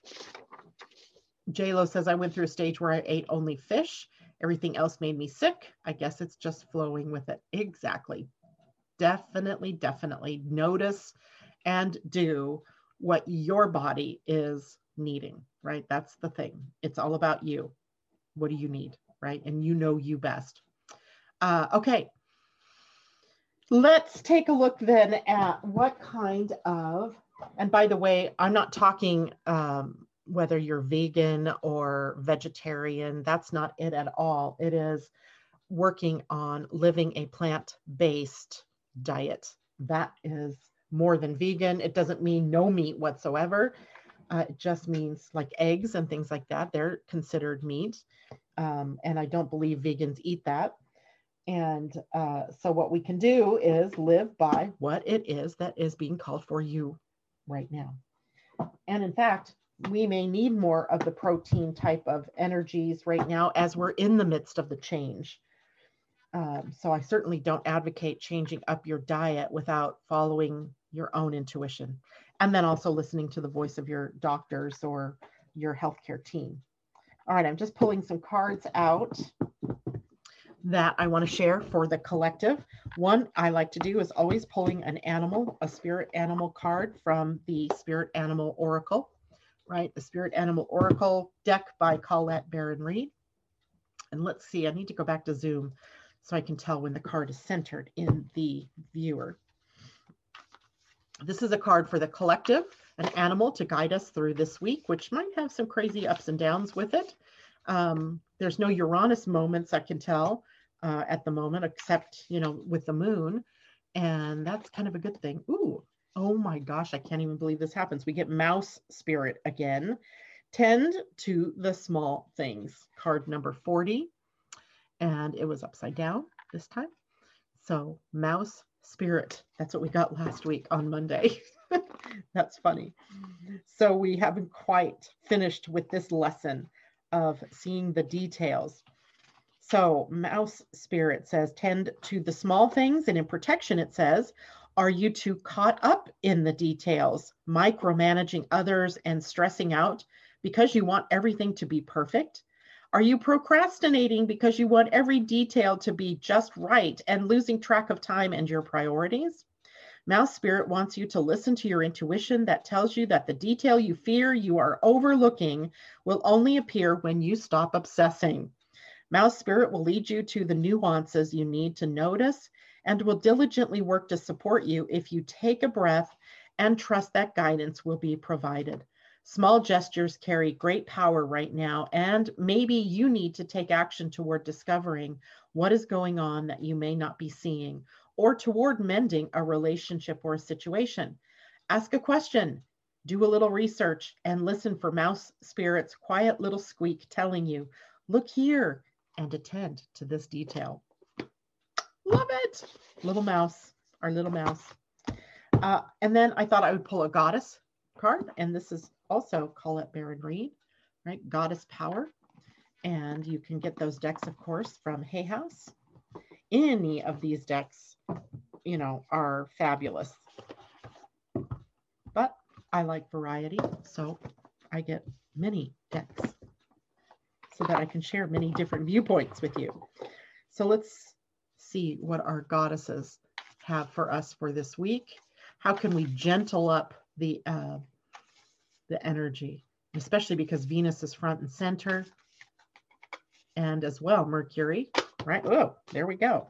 J-Lo says, I went through a stage where I ate only fish. Everything else made me sick. I guess it's just flowing with it. Exactly. Definitely, definitely notice and do what your body is needing, right? That's the thing. It's all about you. What do you need, right? And you know you best. Uh, okay. Let's take a look then at what kind of, and by the way, I'm not talking um, whether you're vegan or vegetarian. That's not it at all. It is working on living a plant-based diet. That is more than vegan. It doesn't mean no meat whatsoever. Uh, it just means like eggs and things like that. They're considered meat. Um, and I don't believe vegans eat that. And uh, so what we can do is live by what it is that is being called for you right now. And in fact, we may need more of the protein type of energies right now as we're in the midst of the change. Um, so I certainly don't advocate changing up your diet without following your own intuition, and then also listening to the voice of your doctors or your healthcare team. All right, I'm just pulling some cards out that I want to share for the collective. One I like to do is always pulling an animal, a spirit animal card from the Spirit Animal Oracle, right? The Spirit Animal Oracle deck by Colette Baron-Reid. And let's see, I need to go back to Zoom so I can tell when the card is centered in the viewer. This is a card for the collective, an animal to guide us through this week, which might have some crazy ups and downs with it. Um, there's no Uranus moments, I can tell, uh, at the moment, except, you know, with the moon. And that's kind of a good thing. Ooh, oh my gosh, I can't even believe this happens. We get mouse spirit again. Tend to the small things. Card number forty. And it was upside down this time. So mouse spirit. That's what we got last week on Monday. That's funny. So we haven't quite finished with this lesson of seeing the details. So mouse spirit says, tend to the small things. And in protection, it says, are you too caught up in the details, micromanaging others and stressing out because you want everything to be perfect? Are you procrastinating because you want every detail to be just right and losing track of time and your priorities? Mouse spirit wants you to listen to your intuition that tells you that the detail you fear you are overlooking will only appear when you stop obsessing. Mouse spirit will lead you to the nuances you need to notice and will diligently work to support you if you take a breath and trust that guidance will be provided. Small gestures carry great power right now, and maybe you need to take action toward discovering what is going on that you may not be seeing, or toward mending a relationship or a situation. Ask a question, do a little research, and listen for mouse spirit's quiet little squeak telling you, look here, and attend to this detail. Love it. Little mouse, our little mouse. Uh, and then I thought I would pull a goddess card, and this is also Colette Baron-Reid, right? Goddess power. And you can get those decks, of course, from Hay House. Any of these decks, you know, are fabulous. But I like variety, so I get many decks so that I can share many different viewpoints with you. So let's see what our goddesses have for us for this week. How can we gentle up the uh, the energy, especially because Venus is front and center, and as well Mercury, right? Oh, there we go.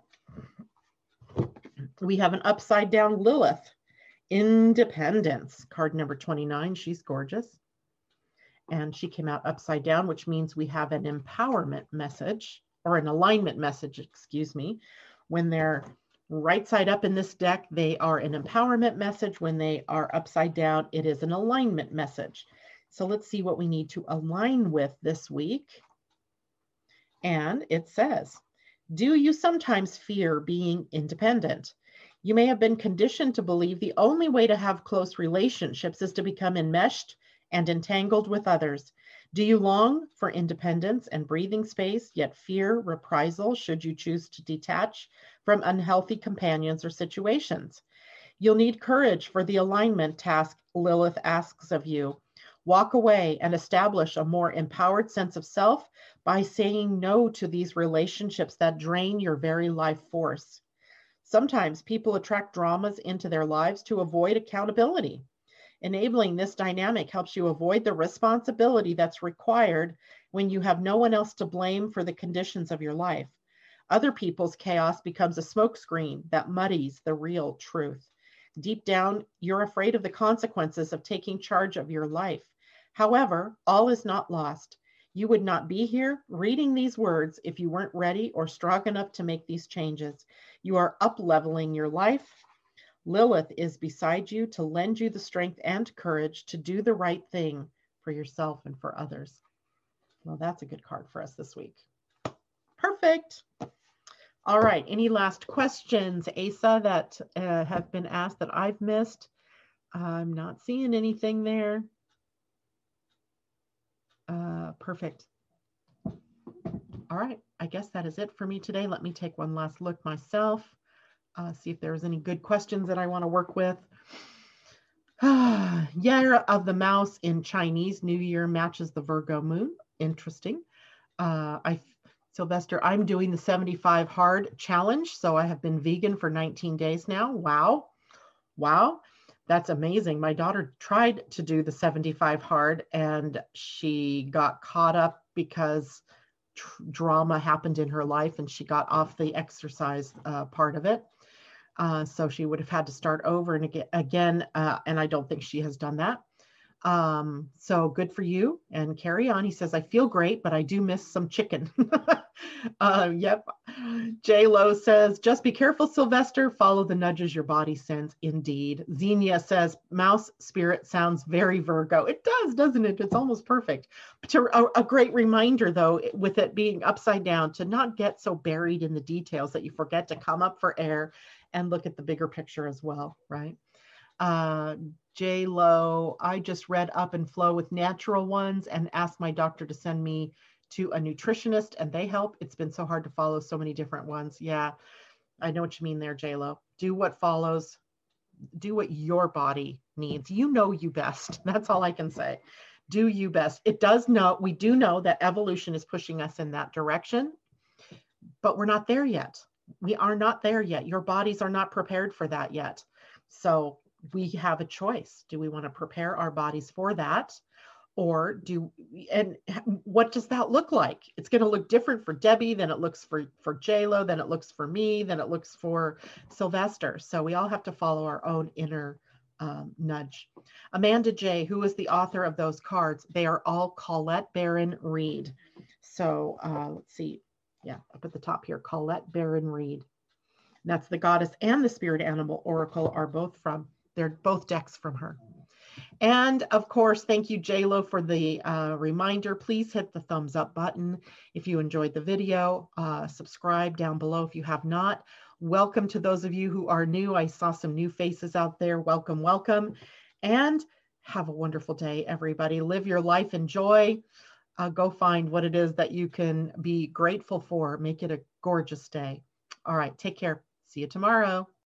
We have an upside down Lilith, Independence, card number twenty-nine. She's gorgeous. And she came out upside down, which means we have an empowerment message, or an alignment message, excuse me. When they're right side up in this deck, they are an empowerment message. When they are upside down, it is an alignment message. So let's see what we need to align with this week. And it says, do you sometimes fear being independent? You may have been conditioned to believe the only way to have close relationships is to become enmeshed and entangled with others. Do you long for independence and breathing space, yet fear reprisal should you choose to detach from unhealthy companions or situations? You'll need courage for the alignment task Lilith asks of you. Walk away and establish a more empowered sense of self by saying no to these relationships that drain your very life force. Sometimes people attract dramas into their lives to avoid accountability. Enabling this dynamic helps you avoid the responsibility that's required when you have no one else to blame for the conditions of your life. Other people's chaos becomes a smokescreen that muddies the real truth. Deep down, you're afraid of the consequences of taking charge of your life. However, all is not lost. You would not be here reading these words if you weren't ready or strong enough to make these changes. You are up-leveling your life. Lilith is beside you to lend you the strength and courage to do the right thing for yourself and for others. Well, that's a good card for us this week. Perfect. All right. Any last questions, Asa, that uh, have been asked that I've missed? I'm not seeing anything there. Uh, perfect. All right. I guess that is it for me today. Let me take one last look myself. Uh, see if there's any good questions that I want to work with. Year of the Mouse in Chinese New Year matches the Virgo moon. Interesting. Uh, I, Sylvester, I'm doing the seventy-five hard challenge. So I have been vegan for nineteen days now. Wow. Wow. That's amazing. My daughter tried to do the seventy-five hard and she got caught up because tr- drama happened in her life and she got off the exercise uh, part of it. Uh, so she would have had to start over and again, again uh, and I don't think she has done that. Um, so good for you and carry on. He says, I feel great, but I do miss some chicken. uh, yep. J Lo says, just be careful, Sylvester. Follow the nudges your body sends. Indeed. Xenia says, mouse spirit sounds very Virgo. It does, doesn't it? It's almost perfect. But to, a, a great reminder, though, with it being upside down, to not get so buried in the details that you forget to come up for air and look at the bigger picture as well, right? Uh, J Lo, I just read Up and Flow with Natural Ones and asked my doctor to send me to a nutritionist and they help. It's been so hard to follow so many different ones. Yeah, I know what you mean there, J Lo. Do what follows. Do what your body needs. You know you best. That's all I can say. Do you best. It does know, we do know that evolution is pushing us in that direction, but we're not there yet. We are not there yet. Your bodies are not prepared for that yet. So we have a choice. Do we want to prepare our bodies for that? Or do, and what does that look like? It's going to look different for Debbie than it looks for, for J-Lo, than it looks for me, than it looks for Sylvester. So we all have to follow our own inner um, nudge. Amanda J., who is the author of those cards? They are all Colette Baron Reid. So uh, let's see. Yeah, up at the top here, Colette Baron Reid. That's the goddess and the spirit animal oracle are both from, they're both decks from her. And of course, thank you, J-Lo, for the uh, reminder. Please hit the thumbs up button if you enjoyed the video. Uh, subscribe down below if you have not. Welcome to those of you who are new. I saw some new faces out there. Welcome, welcome. And have a wonderful day, everybody. Live your life in joy. uh, go find what it is that you can be grateful for. Make it a gorgeous day. All right, take care. See you tomorrow.